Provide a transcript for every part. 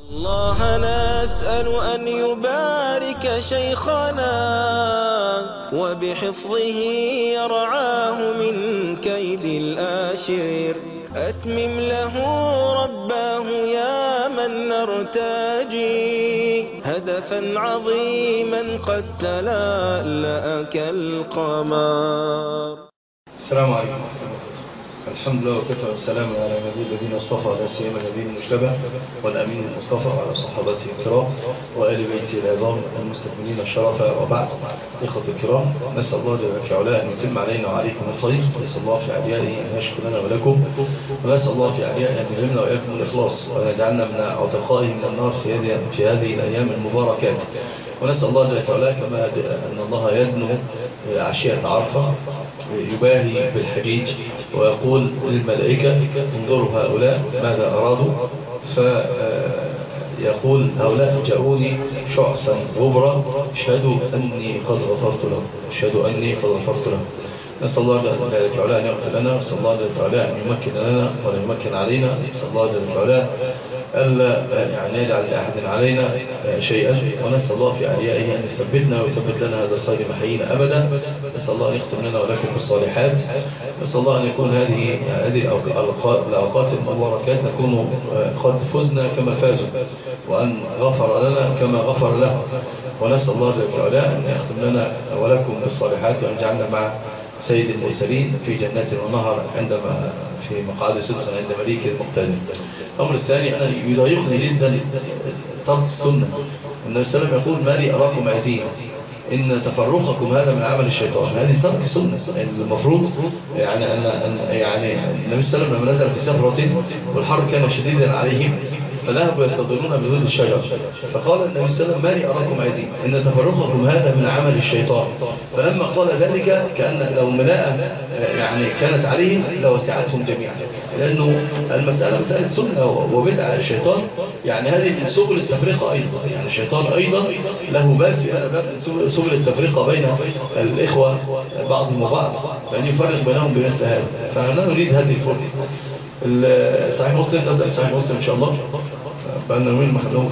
الله نسأل أن يبارك شيخنا وبحفظه يرعاه من كيد الآشر. أتمم له رباه يا من نرتجي هدفا عظيما قد تلألأ كالقمر. السلام عليكم. الحمد لله وكفى والسلام على نبي الذين اصطفى لا سيما النبي المجتبى والامين المصطفى وعلى صحابته الكرام وآل بيته العظام المستكملين الشرف، وبعد. اخوة الكرام، نسأل الله جل في علاه ان يتم علينا وعليكم الخير، نسأل الله في اعلائه ان يشكر لنا ولكم، ونسأل الله في اعلائه ان يلهمنا واياكم الاخلاص ويجعلنا من عتقائه من النار في هذه الايام المباركات. ونسأل الله جل في علاه كما ان الله يدنو عشية عرفة يباهي بالحجيج ويقول للملائكة انظروا هؤلاء ماذا أرادوا، فيقول هؤلاء جاءوني شعثا غبرا اشهدوا أني قد غفرت لهم، اشهدوا أني قد غفرت لهم. نسأل الله جل وعلا أن يغفر لنا، نسأل الله جل وعلا أن يمكن لنا ولا يمكن علينا، نسأل الله جل وعلا ألا يعني يجعل لأحد علينا شيئا، ونسأل الله في عليائه أن يثبتنا ويثبت لنا هذا الخير محيينا أبدا. نسأل الله أن يختم لنا ولكم بالصالحات. نسأل الله أن يكون هذه الأوقات المباركات نكون قد فزنا كما فازوا، وأن غفر لنا كما غفر له. ونسأل الله جل وعلا أن يختم لنا ولكم بالصالحات، وأن يجعلنا مع سيد المرسلين في جنات ونهر عندما في مقعد صدق عند مليك المقتدر. الأمر الثاني، أنا يضايقني جدا ترك السنة. النبي صلى الله عليه وسلم يقول ما لي أراكم عزين إن تفرقكم هذا من عمل الشيطان. هذه ترك سنة. يعني المفروض يعني النبي صلى الله عليه وسلم لما نزل في سفرة والحر كان شديدا عليهم فذهبوا يستظلون بظل الشجر، فقال النبي صلى الله عليه وسلم ما لي أراكم عزين إن تفرقكم هذا من عمل الشيطان. فلما قال ذلك كأن لو ملاءة يعني كانت عليهم لوسعتهم جميعا، لأنه المسألة مسألة سنة وبدعة. الشيطان يعني هذه من سبل التفرقة أيضا، يعني الشيطان أيضا له باب في هذا باب من سبل التفرقة بين الإخوة بعضهم وبعض، فأن يفرق بينهم بمثل هذا. فأنا نريد هذه الفرقة. صحيح مسلم، نزل صحيح مسلم إن شاء الله بأننا وين ما خدناهوش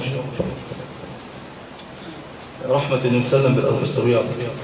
رحمة النبي صلى الله عليه وسلم بالصبيان.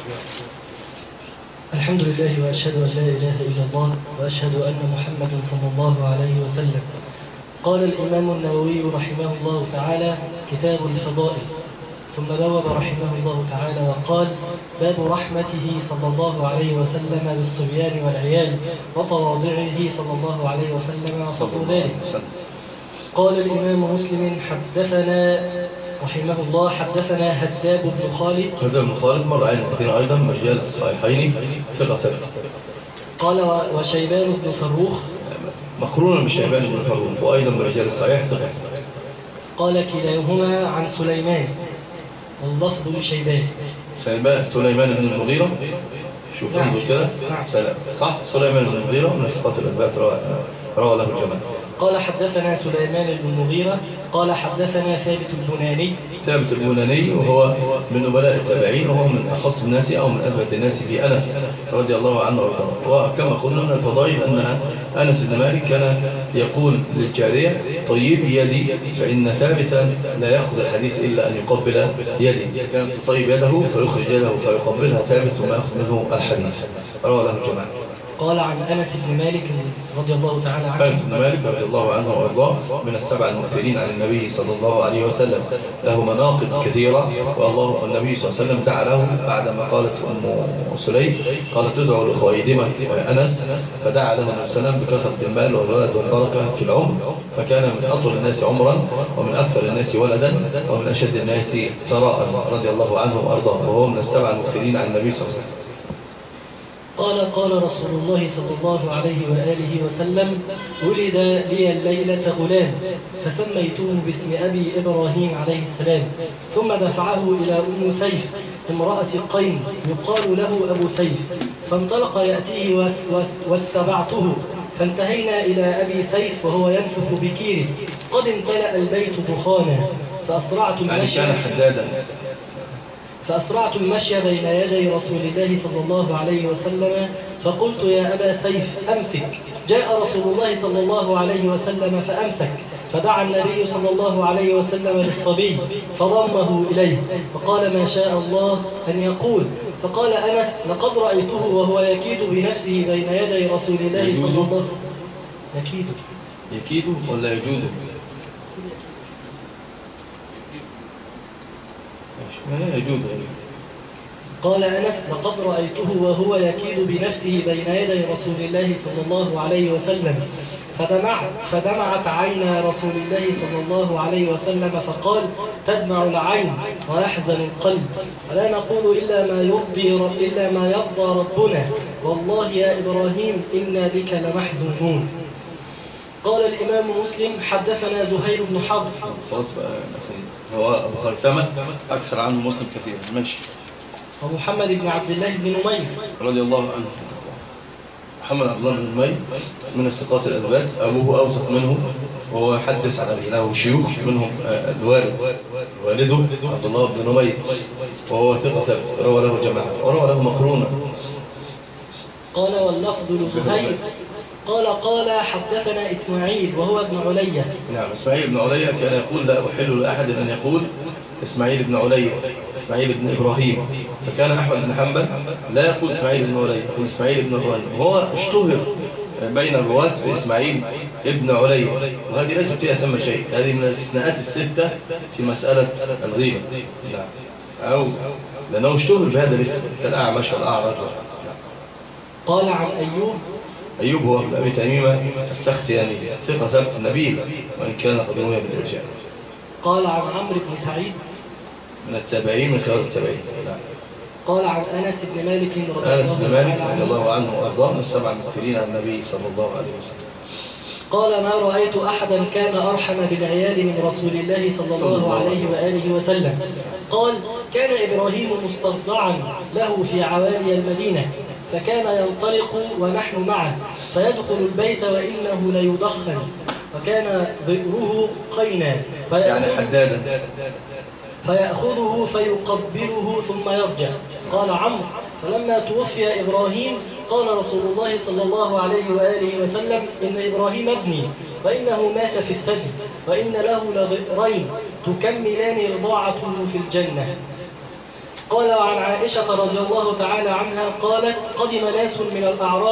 الحمد لله وأشهد أن لا إله إلا الله وأشهد أن محمدا صلى الله عليه وسلم. قال الإمام النووي رحمه الله تعالى: كتاب الفضائل. ثم بوب رحمه الله تعالى وقال: باب رحمته صلى الله عليه وسلم بالصبيان والعيال وتواضعه صلى الله عليه وسلم وفضل ذلك. قال الإمام مسلم حدثنا رحمه الله حدثنا هداب بن خالد. هداب بن خالد مر علينا كثيرا أيضا من رجال الصحيحين ثقة ثبت. قال وشيبان بن فروخ مقرونا بشيبان بن فروخ وأيضا من رجال الصحيح ثقة. قال كلاهما عن سليمان واللفظ لشيبان. سليمان بن المغيرة. شوف انظر كده. صح، سليمان بن المغيرة من ثقات الأثبات روى له الجماعة. قال حدثنا سليمان بن المغيرة قال حدثنا ثابت البناني. ثابت البناني وهو من نبلاء التابعين، وهو من أخص الناس أو من أثبت الناس في أنس رضي الله عنه وارضاه. وكما قلنا من الفضائل أن أنس بن مالك كان يقول للجارية طيبي يدي فإن ثابتا لا يأخذ الحديث إلا أن يقبل يدي. كانت تطيب يده فيخرج يده فيقبلها ثابت ثم يأخذ منه الحديث. روى له الجماعة. قال عن أنس بن مالك رضي الله تعالى عنه. أنس بن مالك رضي الله عنه وارضاه من السبع المؤثرين عن النبي صلى الله عليه وسلم، له مناقب كثيرة. والله النبي صلى الله عليه وسلم دعا له بعدما قالت أم سليم قالت تدعو لخويدمك وأنس، فدعا له النبي صلى الله عليه وسلم بكثرة المال والولد والبركة في العمر، فكان من أطول الناس عمرا ومن أكثر الناس ولدا ومن أشد الناس ثراء رضي الله عنه وارضاه، وهو من السبع المؤثرين عن النبي صلى الله عليه وسلم. قال رسول الله صلى الله عليه وآله وسلم: ولد لي الليلة غلام فسميته باسم أبي إبراهيم عليه السلام، ثم دفعه إلى أم سيف امرأة قين يقال له أبو سيف، فانطلق يأتيه واتبعته، فانتهينا إلى أبي سيف وهو ينفخ بكيره قد امتلأ البيت دخانا، فأسرعت المشي بين يدي رسول الله صلى الله عليه وسلم، فقلت: يا أبا سيف أمسك. جاء رسول الله صلى الله عليه وسلم فأمسك، فدعا النبي صلى الله عليه وسلم للصبي فضمه إليه فقال ما شاء الله أن يقول. فقال أنس لقد رأيته وهو يكيد بنفسه بين يدي رسول الله صلى الله عليه وسلم. يكيد ولا يجود؟ ما هي يجود. قال أنس لقد رأيته وهو يكيد بنفسه بين يدي رسول الله صلى الله عليه وسلم فدمعت عينا رسول الله صلى الله عليه وسلم فقال تدمع العين ويحزن القلب ولا نقول إلا ما يرضى ربنا والله يا إبراهيم إنا بك لمحزونون. قال الإمام مسلم حدثنا زهير بن حرب. خلاص بقى هو أبو خيثمة أكثر عنه مسلم كثير. ماشي. ومحمد بن عبد الله بن نمير رضي الله عنه. محمد عبد الله بن نمير من الثقات الأثبات، أبوه أوثق منه وهو يحدث عن أبيه له شيوخ منهم والده عبد الله بن نمير وهو ثقة ثابت روى له جماعة وروى له مقرونة. قال واللفظ لزهير قال حدثنا إسماعيل وهو ابن علية. نعم إسماعيل بن علية كان يقول لا أحل لأحد أن يقول إسماعيل بن علية إسماعيل بن إبراهيم، فكان أحمد بن حنبل لا يقول إسماعيل بن علية يقول إسماعيل بن إبراهيم، وهو اشتهر بين الرواة بإسماعيل بن علية، وهذه ليست فيها ثم شيء، هذه من الاستثناءات الستة في مسألة الغيبة. نعم أو لأنه اشتهر بهذا الاسم كالأعمش والأعرج. قال عن أيوب هو ابن أبي تميمة السختياني ثقة ثبت نبيل وإن كان قد روي بالإرجاء. قال عن عمرو بن سعيد من التابعين من خيار التابعين. قال عن أنس بن مالك رضي الله عنه وأرضاه من السبع المكثرين عن النبي صلى الله عليه وسلم. قال ما رأيت أحدا كان أرحم بالعيال من رسول الله صلى الله عليه وآله وسلم. قال كان إبراهيم مسترضعا له في عوالي المدينة فكان ينطلق ونحن معه فيدخل البيت وإنه ليدخن وكان ذئره قينا يعني حدادا فيأخذه فيقبله ثم يرجع. قال عمرو فلما توفي إبراهيم قال رسول الله صلى الله عليه وآله وسلم إن إبراهيم ابني وإنه مات في الثدي وإن له لذئرين تكملان رضاعته في الجنة. قال عن عائشة رضي الله تعالى عنها قالت قدم ناس من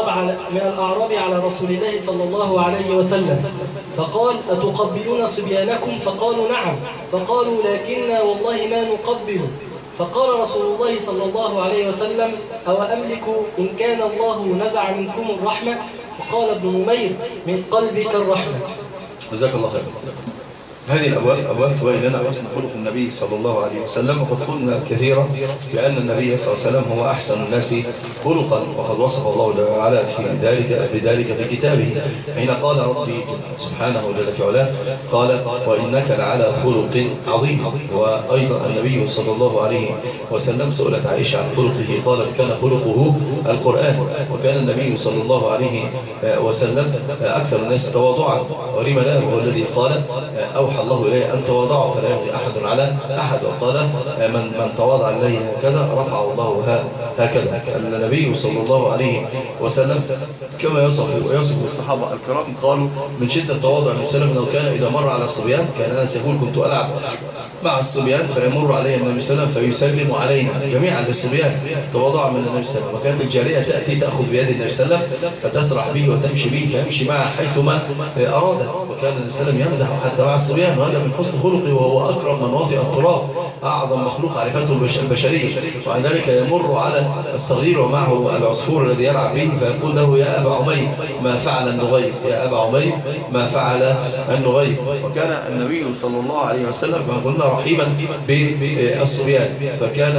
الأعراب على رسول الله صلى الله عليه وسلم فقال أتقبلون صبيانكم؟ فقالوا نعم. فقالوا لكننا والله ما نقبل. فقال رسول الله صلى الله عليه وسلم أو أملك إن كان الله نزع منكم الرحمة؟ فقال ابن نمير من قلبك الرحمة. جزاك الله خير. هذه الأبواب تبين لنا حسن خلق النبي صلى الله عليه وسلم، وقد قلنا كثيرا بأن النبي صلى الله عليه وسلم هو أحسن الناس خلقا، وقد وصف الله جل وعلا بذلك في كتابه حين قال ربي سبحانه وجل في علاه قال وإنك لعلى خلق عظيم. وأيضا النبي صلى الله عليه وسلم سئلت عائشة عن خلقه قالت كان خلقه القرآن، وكان النبي صلى الله عليه وسلم أكثر الناس تواضعا ورما له، وهو الذي قال أوحى الله إليه أن تواضعوا فلا يمضي أحد على أحد، وقال من تواضع الله هكذا رفعه الله هكذا. النبي صلى الله عليه وسلم كما يصف الصحابة الكرام قالوا من شدة تواضع النبي صلى الله عليه وسلم لو كان إذا مر على الصبيان كان أنس يقول كنت ألعب مع الصبيان فيمر عليه النبي صلى الله عليه وسلم فيسلم علينا جميعا للصبيان تواضعا من النبي صلى الله عليه وسلم. وكانت الجارية تأتي تأخذ بيد النبي صلى الله عليه وسلم فتسرح به وتمشي به فيمشي معها حيثما أراد، وكان النبي صلى الله عليه وسلم يمزح حتى مع الصبيان، وهذا من حسن خلقه وهو أكرم من وطئ التراب أعظم مخلوق عرفته البشرية. وعن ذلك يمر على الصغير ومعه العصفور الذي يلعب به فيقول له يا أبا عمير ما فعل النغير، يا أبا عمير ما فعل النغير. وكان النبي صلى الله عليه وسلم كما قلنا رحيما بالصبيان، فكان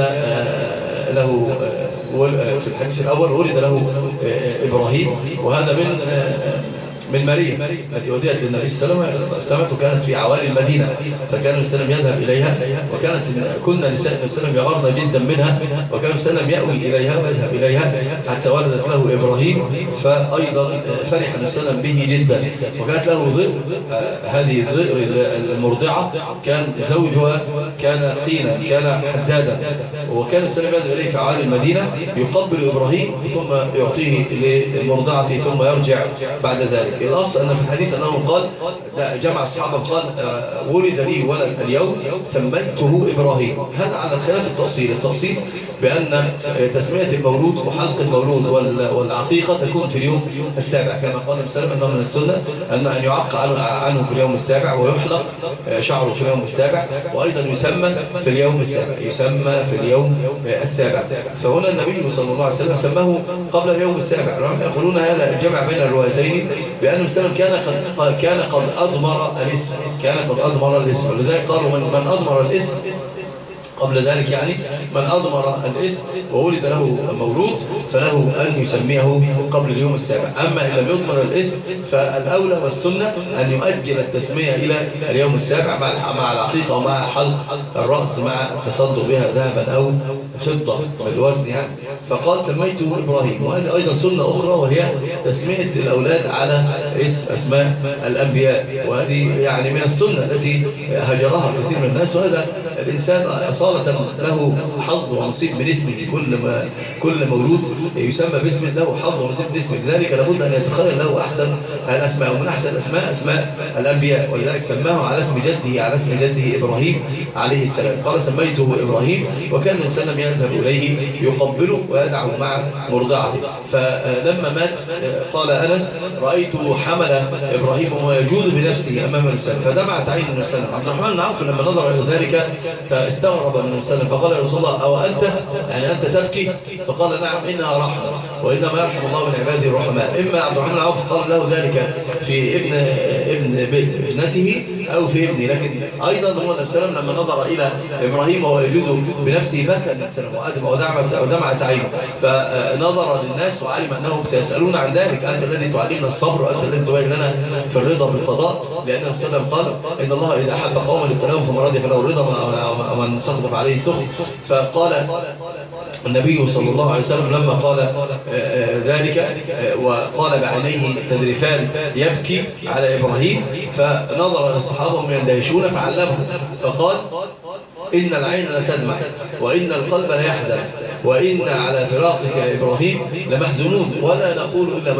له في الحديث الأول ولد له إبراهيم، وهذا من مريم التي وديت للنبي صلى الله عليه وسلم كانت في عوالي المدينة، فكان النبي صلى الله عليه وسلم يذهب إليها، وكانت كنا نساء النبي صلى الله عليه وسلم يغرن جدا منها، وكان النبي صلى الله عليه وسلم يأوي إليها ويذهب إليها حتى ولدت له إبراهيم، فأيضا فرح النبي صلى الله عليه وسلم به جدا. وكانت له ذئر، هذه الذئر المرضعة كان زوجها كان قينا كان حدادا، وكان النبي صلى الله عليه وسلم يذهب إليه في عوالي المدينة يقبل إبراهيم ثم يعطيه للمرضعة ثم يرجع بعد ذلك. الأصل أن في الحديث أنه قال جمع الصحابة قال ولد لي ولد اليوم سميته إبراهيم. هذا على خلاف التأصيل بأن تسمية المولود وحلق المولود والعقيقة تكون في اليوم السابع، كما قال مسلم أنه من السنة أن يعق عنه في اليوم السابع ويحلق شعره في اليوم السابع، وأيضا يسمى في اليوم السابع. فهنا النبي صلى الله عليه وسلم سماه قبل اليوم السابع. يقولون هذا الجمع بين الروايتين بأن مسلم كان قد أضمر الاسم، ولذلك قالوا من أضمر الاسم قبل ذلك، يعني من أضمر الاسم وولد له مولود فله أن يسميه قبل اليوم السابع. أما إن لم يضمر الاسم فالأولى والسنة أن يؤجل التسمية إلى اليوم السابع مع العقيقة ومع حلق الرأس مع التصدق بها ذهبا أو فضة بالوزن يعني. فقال سميته إبراهيم. وهذه أيضا سنة أخرى وهي تسمية الأولاد على اسماء الأنبياء، وهذه يعني من السنة التي هجرها كثير من الناس. وهذا الإنسان أصالة له حظ ونصيب من اسمه، كل مولود يسمى باسم له حظ ونصيب من اسمه، لذلك لابد أن يتخيل له أحسن الأسماء، ومن أحسن الأسماء أسماء الأنبياء، ولذلك سماه على اسم جده إبراهيم عليه السلام. قال سميته إبراهيم، وكان الإنسان يذهب إليه يقبله ويدعو مع مرضعته. فلما مات قال أنس رأيته حمل إبراهيم وهو يجود بنفسه أمام الإنسان فدمعت عين الإنسان. عبد الرحمن بن عوف لما نظر إلى ذلك فاستغرب من الإنسان فقال يا رسول الله أو أنت يعني أنت تبكي؟ فقال نعم إنها رحمة وإنما يرحم الله من عباده الرحماء. إما عبد الرحمن بن عوف قال له ذلك في ابنته أو في ابنه، لكن أيضا هو السلام لما نظر إلى إبراهيم وهو يجود بنفسه بكى السلام ودمعت عينه، فنظر للناس وعلم أنهم سيسألون عن ذلك، أنت الذي تعلمنا الصبر وأنت الذي تبين لنا في الرضا بالقضاء، لأن السلام قال إن الله إذا أحب قوما ابتلاهم فمن رضي فله الرضا ومن سخط عليه السخط. فقال النبي صلى الله عليه وسلم لما قال ذلك وقال بعينيه تذرفان يبكي على إبراهيم، فنظر الصحابة هم يندهشون فعلمهم فقال إن العين لتدمع وإن القلب ليحزن وإن على فراقك يا إبراهيم لمحزنون ولا نقول إلا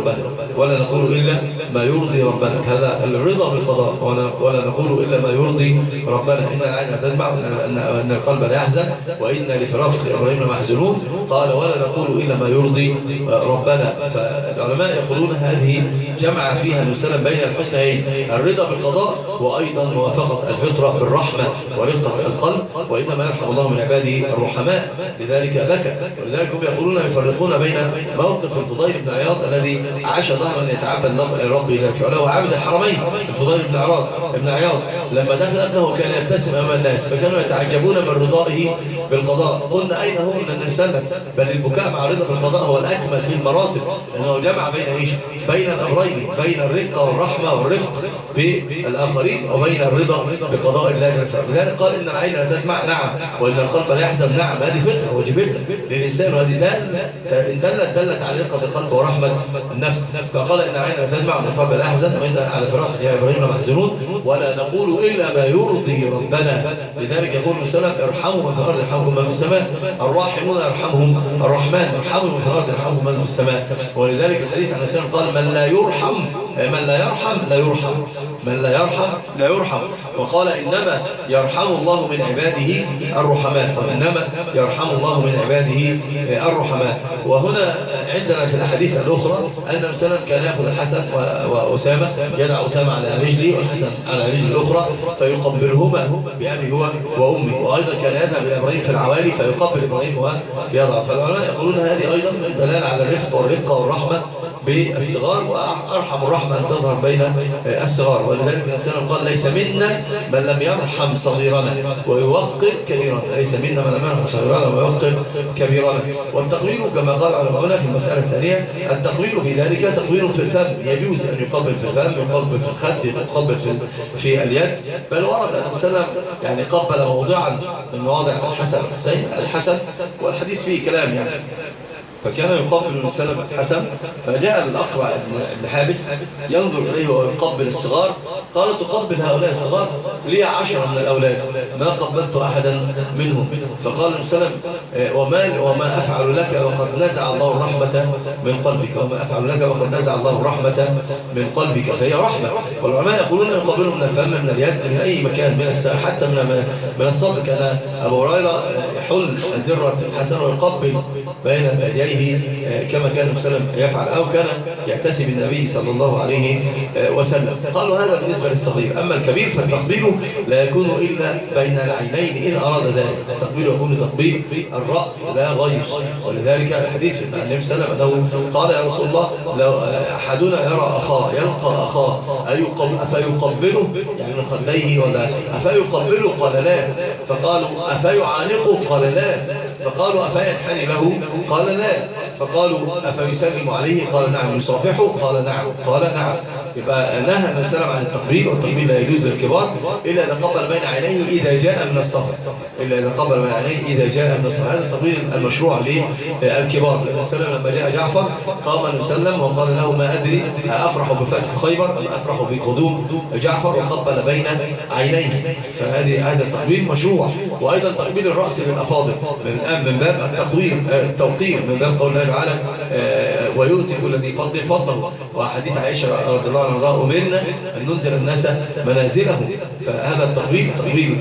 ما يرضي ربنا هذا الرضا بالقضاء، ولا نقول إلا ما يرضي ربنا. إن العين لتدمع وإن القلب ليحزن وإن لفراقك يا إبراهيم لمحزنون قال ولا نقول إلا ما يرضي ربنا. فالعلماء يقولون هذه جمع فيها المسلم بين الحسنين الرضا بالقضاء وأيضا موافقة الفطرة بالرحمة ورقة القلب، وإنما يرحم الله من عباده الرحماء، لذلك بكى. ولذلك هم يقولون يفرقون بين موقف الفضيل بن عياض الذي عاش ظهرا يتعبد ربه جل وعلا وعبد الحرمين الفضيل بن عياض لما دخل ابنه كان يبتسم امام الناس فكانوا يتعجبون من رضائه بالقضاء. قلنا اين هو من النسلة؟ بل البكاء مع الرضا بالقضاء هو الاكمل في المراتب، لانه جمع بين الامرين، بين الرقه والرحمه والرفق بالاخرين وبين الرضا بقضاء الله جل وعلا. لذلك قال ان العين لا تدمع نعم وان القلب لا يحزن نعم، هذه فطره وجبلة للانسان، وهذه دلت على رقه القلب ورحمه النفس. فقال ان العين لا تدمع وان القلب لا يحزن وان على فراقك يا ابراهيم لمحزنون ولا نقول الا ما يرضي ربنا. لذلك يقول السلام ارحموا من في الارض يرحمكم من في السماء، الراحمون يرحمهم الرحمن، ارحموا من في الارض يرحمكم من في السماء. ولذلك الحديث عن السلام قال من لا يرحم لا يرحم. وقال إنما يرحم الله من عباده الرحماء. وهنا عندنا في الأحاديث الأخرى أن السلام كان يأخذ الحسن وأسامة يدع أسامة على رجلي والحسن على رجل الأخرى فيقبلهما بأبي هو وأمي، وأيضا كان يذهب إلى إبراهيم في العوالي فيقبل إبراهيم ويضع. فالعلماء يقولون هذه أيضا دلالة على الرفق والرحمة بالصغار، وأرحم الرحمة أن تظهر بين الصغار. ولذلك السلام قال ليس منا من لم يرحم صغيرنا ويوقر كبيرنا، ليس منا من لم يرحم صغيرنا ويوقر كبيرنا. والتقويل كما قال علماؤنا في المسألة الثانية التقويل في ذلك تقويل في الفم، يجوز أن يقبل في الفم، يقبل في الخد، يقبل في اليد، بل ورد أن السلام يعني قبل موضعا من مواضع الحسن والحسين الحسن، والحديث فيه كلام يعني فكان يقبل من سلم الحسن، فجاء الأقرع بن حابس ينظر إليه ويقبل الصغار، قال تقبل هؤلاء الصغار؟ لي 10 من الأولاد ما قبلت أحدا منهم. فقال سلم وما أفعل لك وقد نزع الله الرحمة من قلبك، وما أفعل لك وقد نزع الله الرحمة من قلبك، فهي رحمة. والعلماء يقولون يقبلهم من الفم، من اليد، من أي مكان، حتى من الصدر. كان أبو هريرة يحل زرة الحسن ويقبل بين يديه كما كان مسلم يفعل، أو كان يعتسي بالنبي صلى الله عليه وسلم. قالوا هذا بالنسبة للصغير. أما الكبير فتقبيله لا يكون إلا بين العينين إن أراد ذلك، التقبيل يكون تقبيل الرأس لا غير. ولذلك الحديث عن النبي صلى الله عليه وسلم قال يا رسول الله لو أحدنا يرى أخاه يلقى أخاه أفيقبله يعني من خديه ولا أفيقبله؟ قال لا. فقالوا أفيعانقه؟ قال لا. فقالوا أفينحني له؟ قال لا. فقالوا أفيسلم عليه؟ قال نعم. يصافحه؟ قال نعم. قال نعم. يبقى نهى النبي صلى الله عليه وسلم عن التقبيل، والتقبيل لا يجوز للكبار إلا إذا قبل بين عينيه إذا جاء من السفر، إلا إذا قبل بين عينيه إذا جاء من السفر. هذا التقبيل المشروع للكبار. النبي صلى الله عليه وسلم لما جاء جعفر قام النبي صلى الله عليه وسلم وقال له ما أدري أفرح بفتح خيبر أم أفرح بقدوم جعفر، وقبل بين عينيه. هذا التقبيل مشروع. وأيضا تقبيل الرأس للأفاضل من باب التوقير، من باب قول الله تعالى ويؤتي كل ذي فضل فضله. وحديث عائشة رضي الله عنها أمرنا أن ننزل الناس منازلهم. فهذا التقبيل تقبيل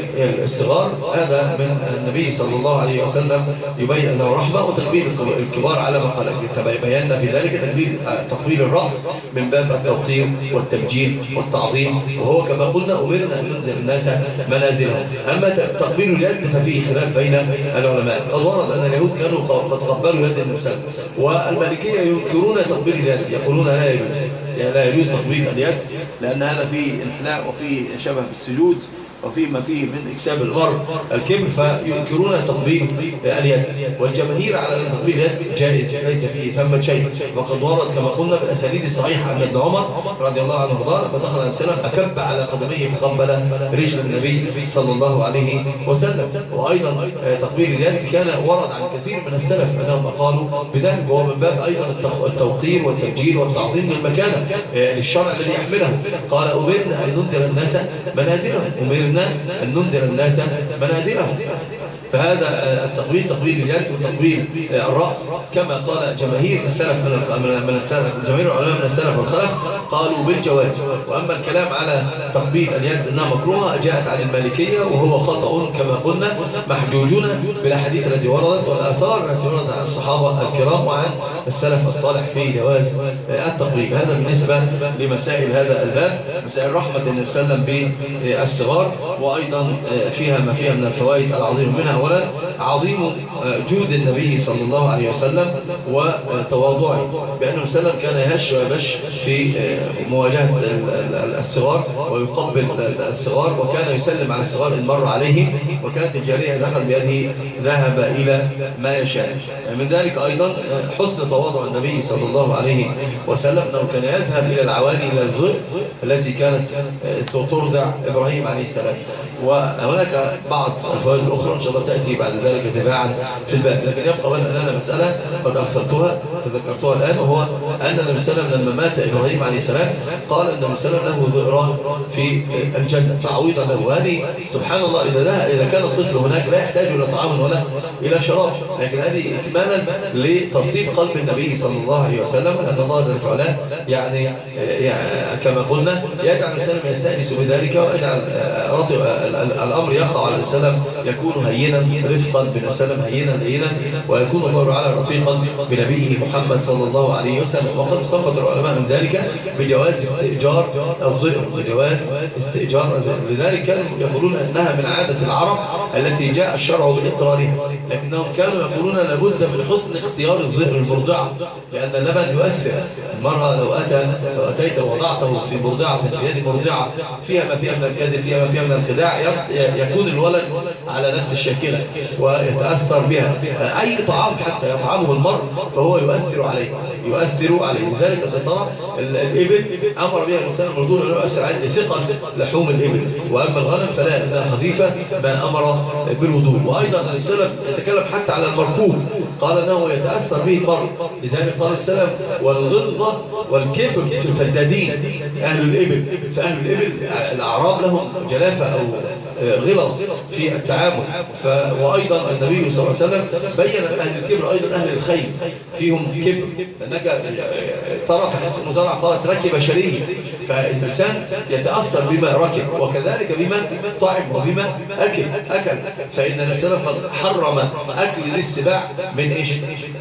الصغار هذا من النبي صلى الله عليه وسلم يبين أنه رحمة. وتقبيل الكبار على ما قال بينا في ذلك تقبيل الرأس من باب التوقير والتبجيل والتعظيم، وهو كما قلنا أمرنا أن ننزل الناس منازلهم. أما تقبيل اليد ففيه خلاف بين العلماء. قد ورد أن اليهود كانوا قد قبلوا يد النبي، والمالكية ينكرون تقبيل اليد، يقولون لا يجوز، يعني لا يجوز تقبيل اليد لأن هذا فيه انحناء وفيه شبه بالسجود وفيه ما فيه من إكساب المرء الكبر، فينكرون تقبيل اليد. والجماهير على أن تقبيل اليد جائز ليس فيه ثمة شيء. وقد ورد كما قلنا بالأسانيد الصحيحة أن ابن عمر رضي الله عنه وارضاه لما دخل عليه السلام أكب على قدميه فقبل رجل النبي صلى الله عليه وسلم. وأيضا تقبيل اليد كان ورد عن كثير من السلف أنهم قالوا بذلك، وهو من باب أيضا التوقير والتبجيل والتعظيم للمكانة للشرع الذي يحمله. قال أمرنا أن ننزل الناس منازلهم، أمرنا أن ننزل الناس منازلهم. فهذا التقبيل تقبيل اليد وتقبيل الرأس كما قال جماهير السلف من السلف، جماهير العلماء من السلف والخلف قالوا بالجواز. وأما الكلام على تقبيل اليد أنها مكروهة جاءت عن المالكية، وهو خطأ كما قلنا، محجوجون بالأحاديث التي وردت والآثار التي وردت عن الصحابة الكرام وعن السلف الصالح في جواز التقبيل. هذا بالنسبة لمسائل هذا الباب، مسائل رحمة النبي صلى الله عليه وسلم بالصغار، وأيضا فيها ما فيها من الفوائد العظيمة. منها أولا عظيم جود النبي صلى الله عليه وسلم وتواضعه، بأنه سلم كان يهش ويبش في مواجهة الصغار ويقبل الصغار، وكان يسلم على الصغار إن مر عليهم، وكانت الجارية دخل بيده ذهب إلى ما يشاء. من ذلك أيضا حسن تواضع النبي صلى الله عليه وسلم، أنه كان يذهب إلى العوالي إلى الذئب التي كانت ترضع إبراهيم عليه السلام. وهناك بعض الفوائد الأخرى إن شاء الله تأتي بعد ذلك تباعا في الباب، لكن يبقى لنا مسألة قد أغفلتها تذكرتها الآن، وهو أن النبي صلى الله عليه وسلم لما مات إبراهيم عليه السلام قال النبي صلى الله عليه وسلم له ذئران في الجنة تعويضا له. وهذه سبحان الله إذا كان الطفل هناك لا يحتاج إلى طعام ولا إلى شراب، لكن هذه إكمالا لترطيب قلب النبي صلى الله عليه وسلم، لأن الله جل وعلا يعني كما قلنا يجعل الإنسان يستأنس بذلك، ويجعل الأمر يقع على السلام يكون هينا رفقا بن سلم هينا ويكون الله تعالى رفيقا بنبيه محمد صلى الله عليه وسلم. وقد استنبط العلماء من ذلك بجواز استئجار الذئر، بجواز استئجار. لذلك يقولون أنها من عادة العرب التي جاء الشرع بإقرارها، لكنهم كانوا يقولون لابد من حسن اختيار الذئر المرضعة، لأن اللبن يؤثر. المرأة لو أتيت ووضعته في مرضعة في يد مرضعة فيها ما فيها من الكذب، فيها ما فيها من من الخداع يكون الولد على نفس الشاكلة ويتأثر بها. أي طعام حتى يطعمه المرء فهو يؤثر عليه لذلك أنت ترى الإبل أمر بها الإنسان المرضون أنه يؤثر عليه لثقل لحوم الإبل، وأما الغنم فلا، إنها خفيفة ما أمر بالوضوء. وأيضا الإسلام يتكلم حتى على المركوب، قال أنه يتأثر به المرء، لذلك قال السلام والغلظة والكبر في الفدادين أهل الإبل. فأهل الإبل الأعراب لهم جلافة أو غلظ في التعامل. وأيضا النبي صلى الله عليه وسلم بين أهل الكبر أيضا أهل الخيل فيهم كبر، لأنك ترى في حديث المزارع قالت ركب شريه، فالإنسان يتأثر بما ركب وكذلك بما طعم وبما أكل. فإن الإسلام قد حرم أكل السباع من إيش؟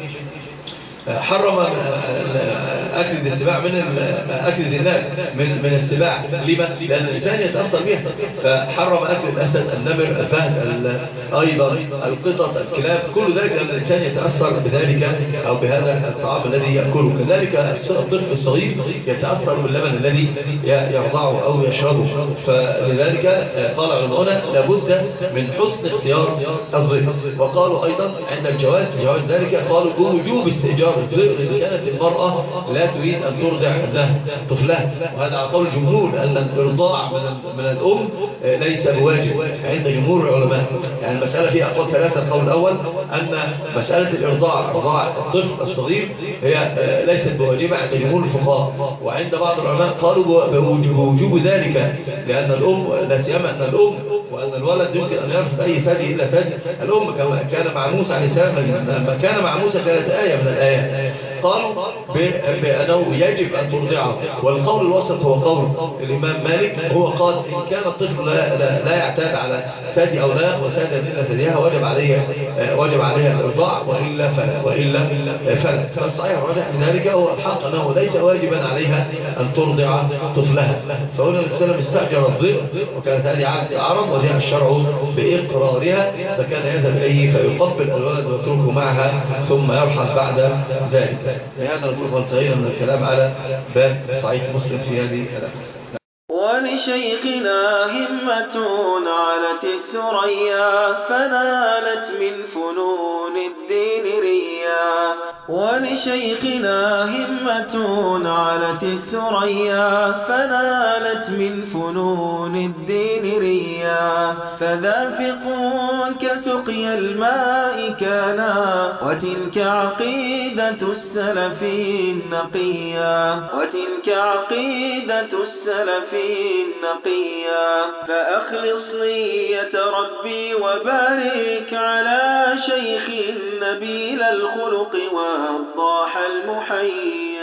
حرم أكل السباع من أكل الذئاب من السباع. لما؟ لأن الإنسان يتأثر بها، فحرم أكل الأسد، النمر، الفهد، أيضا القطط، الكلاب، كل ذلك لأن الإنسان يتأثر بذلك أو بهذا الطعام الذي يأكله. كذلك الطفل الصغير يتأثر باللبن الذي يرضعه أو يشربه. فلذلك قال علماؤنا لابد من حسن اختيار الضئر. وقالوا أيضا عند جواز ذلك قالوا بوجوب استئجار الضئر إن كانت المرأة لا تريد أن ترضع طفلها، وهذا على قول الجمهور أن الإرضاع من الأم ليس بواجب عند جمهور العلماء. يعني المسألة فيها أقوال ثلاثة. القول الأول أن مسألة الإرضاع الطفل الصغير هي ليست بواجبة عند جمهور الفقهاء، وعند بعض العلماء قالوا بوجوب ذلك، لأن الأم لا سيما أن الأم وأن الولد يمكن أن يرفض أي ثدي إلا ثدي الأم، كما كان مع موسى عليه السلام. لما كان مع موسى كانت آية من الآيات قالوا بأنه يجب أن ترضعه. والقول الوسط هو قول الإمام مالك، هو قال إن كان الطفل لا يعتاد على ثدي أو لا يأخذ ثديا إلا ثديها وجب عليها الإرضاع، وإلا فلا. فالصحيح الراجح من ذلك هو الحق أنه ليس واجبا عليها أن ترضع طفلها. فهنا الإسلام استأجر الضئر، وكانت هذه عادة العرب وجاء الشرع بإقرارها، فكان يذهب إليه فيقبل الولد ويتركه معها ثم يرحل بعد ذلك. لهذا نقول وانتهينا من الكلام على باب صحيح مسلم في هذه الآية. ولشيخنا همة علت الثريا فنالت من فنون الدين ريا. ولشيخنا همة علت الثريا فنالت من فنون الدين ريا. فذا فقه كسقي الماء كانا وتلك عقيدة السلف النقيا. فأخلص نية ربي وبارك على شيخ نبيل الخلق والضاح المحيا.